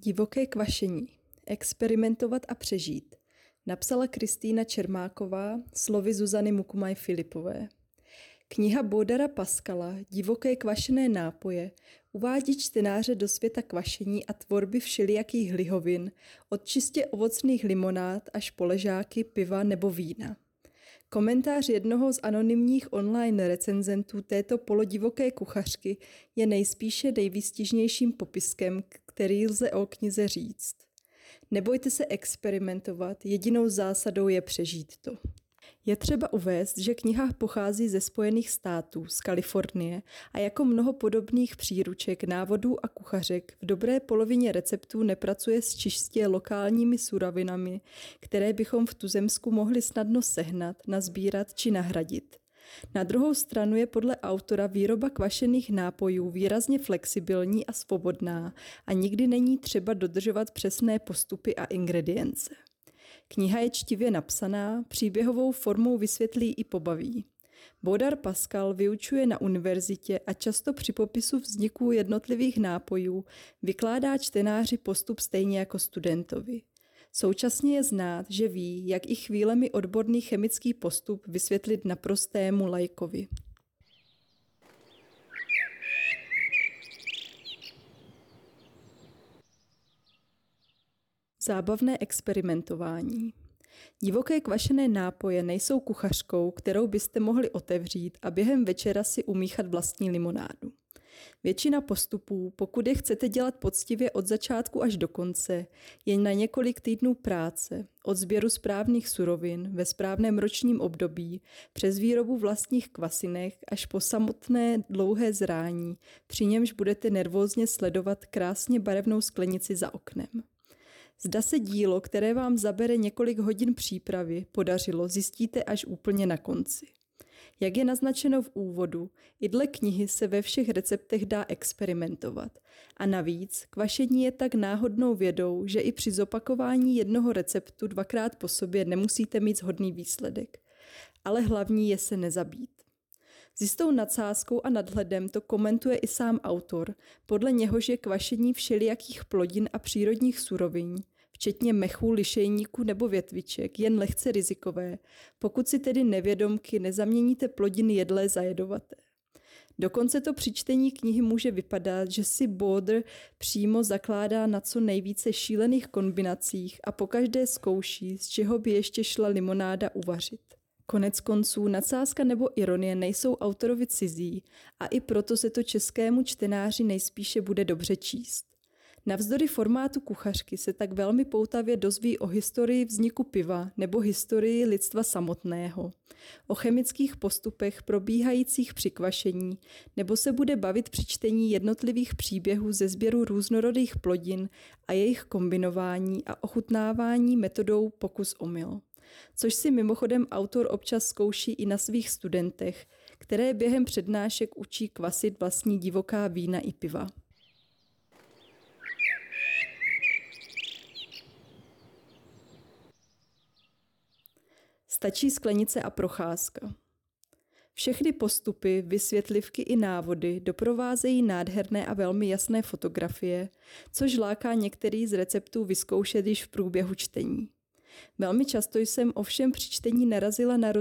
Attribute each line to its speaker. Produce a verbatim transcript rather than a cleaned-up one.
Speaker 1: Divoké kvašení. Experimentovat a přežít. Napsala Kristýna Čermáková slovy Zuzany Mukumaj-Filipové. Kniha Bodara Paskala Divoké kvašené nápoje uvádí čtenáře do světa kvašení a tvorby všelijakých lihovin, od čistě ovocných limonád až po ležáky, piva nebo vína. Komentář jednoho z anonymních online recenzentů této polodivoké kuchařky je nejspíše nejvýstižnějším popiskem, který lze o knize říct. Nebojte se experimentovat, jedinou zásadou je přežít to. Je třeba uvést, že kniha pochází ze Spojených států, z Kalifornie a jako mnoho podobných příruček, návodů a kuchařek v dobré polovině receptů nepracuje s čistě lokálními surovinami, které bychom v tuzemsku mohli snadno sehnat, nazbírat či nahradit. Na druhou stranu je podle autora výroba kvašených nápojů výrazně flexibilní a svobodná a nikdy není třeba dodržovat přesné postupy a ingredience. Kniha je čtivě napsaná, příběhovou formou vysvětlí i pobaví. Bodar Paskal vyučuje na univerzitě a často při popisu vzniku jednotlivých nápojů vykládá čtenáři postup stejně jako studentovi. Současně je znát, že ví, jak i chvílemi odborný chemický postup vysvětlit naprostému laikovi. Zábavné experimentování. Divoké kvašené nápoje nejsou kuchařkou, kterou byste mohli otevřít a během večera si umíchat vlastní limonádu. Většina postupů, pokud je chcete dělat poctivě od začátku až do konce, je na několik týdnů práce, od sběru správných surovin ve správném ročním období, přes výrobu vlastních kvasinek až po samotné dlouhé zrání, při němž budete nervózně sledovat krásně barevnou sklenici za oknem. Zda se dílo, které vám zabere několik hodin přípravy, podařilo, zjistíte až úplně na konci. Jak je naznačeno v úvodu, i dle knihy se ve všech receptech dá experimentovat. A navíc, kvašení je tak náhodnou vědou, že i při zopakování jednoho receptu dvakrát po sobě nemusíte mít shodný výsledek. Ale hlavní je se nezabít. S jistou nadsázkou a nadhledem to komentuje i sám autor, podle něhož je kvašení všelijakých plodin a přírodních surovin, včetně mechů, lišejníků nebo větviček, jen lehce rizikové, pokud si tedy nevědomky nezaměníte plodiny jedlé za jedovaté. Dokonce to při čtení knihy může vypadat, že si Bodar přímo zakládá na co nejvíce šílených kombinacích a pokaždé zkouší, z čeho by ještě šla limonáda uvařit. Konec konců nadsázka nebo ironie nejsou autorovi cizí a i proto se to českému čtenáři nejspíše bude dobře číst. Navzdory formátu kuchařky se tak velmi poutavě dozví o historii vzniku piva nebo historii lidstva samotného, o chemických postupech probíhajících při kvašení, nebo se bude bavit při čtení jednotlivých příběhů ze sběru různorodých plodin a jejich kombinování a ochutnávání metodou pokus-omyl. Což si mimochodem autor občas zkouší i na svých studentech, které během přednášek učí kvasit vlastní divoká vína i piva. Stačí sklenice a procházka. Všechny postupy, vysvětlivky i návody doprovázejí nádherné a velmi jasné fotografie, což láká některý z receptů vyzkoušet již v průběhu čtení. Velmi často jsem ovšem při čtení narazila na